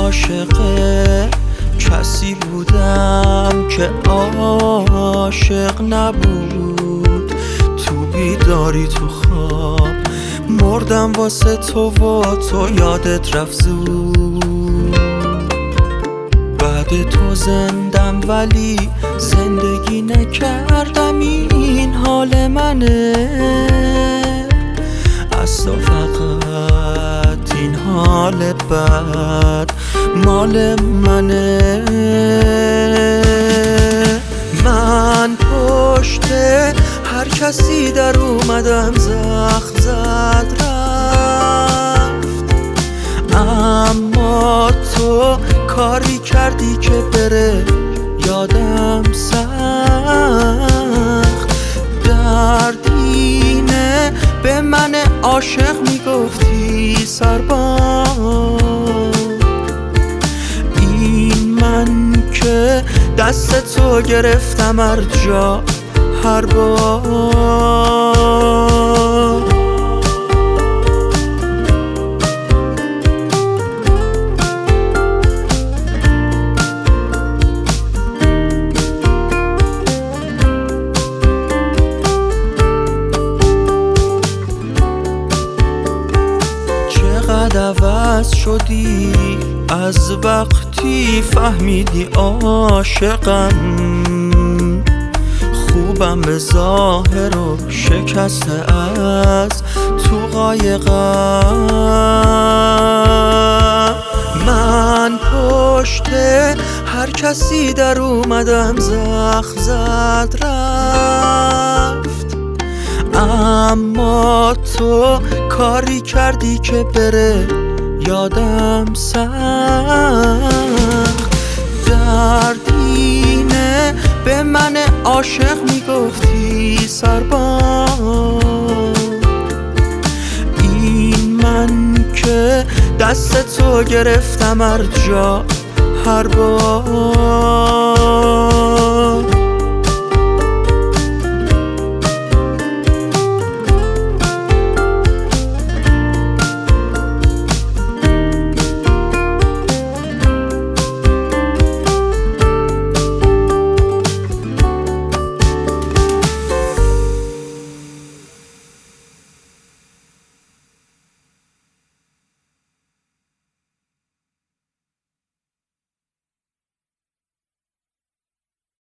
عاشق کسی بودم که عاشق نبود. تو بیداری تو خواب مردم واسه تو و تو یادت رفت زود. بعد تو زندم ولی زندگی نکردم، این حال منه. از تو فقط این حال بد مال منه. من پشت هر کسی در اومدم زخم زد رفت، اما تو کاری کردی که بره یادم سخت. دردینه به من عاشق میگفتی سربار، این من که دست تو گرفتم هر جا هر بار. چقدر عوض شدی از وقتی فهمیدی عاشقم. خوبم به ظاهر و شکسته از تو قایقم. من پشت هر کسی در اومدم زخم زد رفت، اما تو کاری کردی که بره یادم سخت. دردینه به من عاشق میگفتی سربار، این من که دست تو گرفتم هر جا هر بار.